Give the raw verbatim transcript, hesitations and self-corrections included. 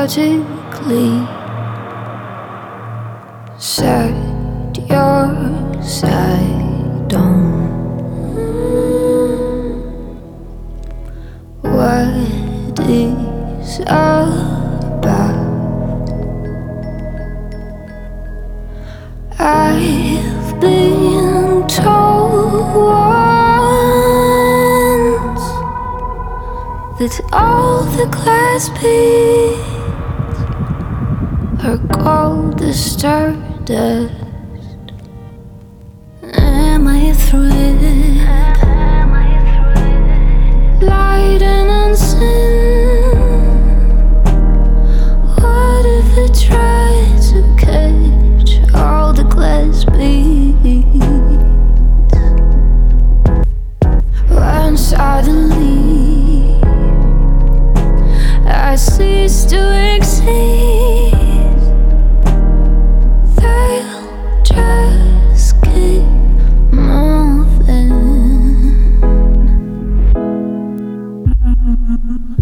logically set your sight on what is about. I've been told once that all the glass beads are gold as stardust. Am I a thread? Light and unseen. What if I tried to catch all the glass beads? When suddenly I cease to exist, they'll just keep moving.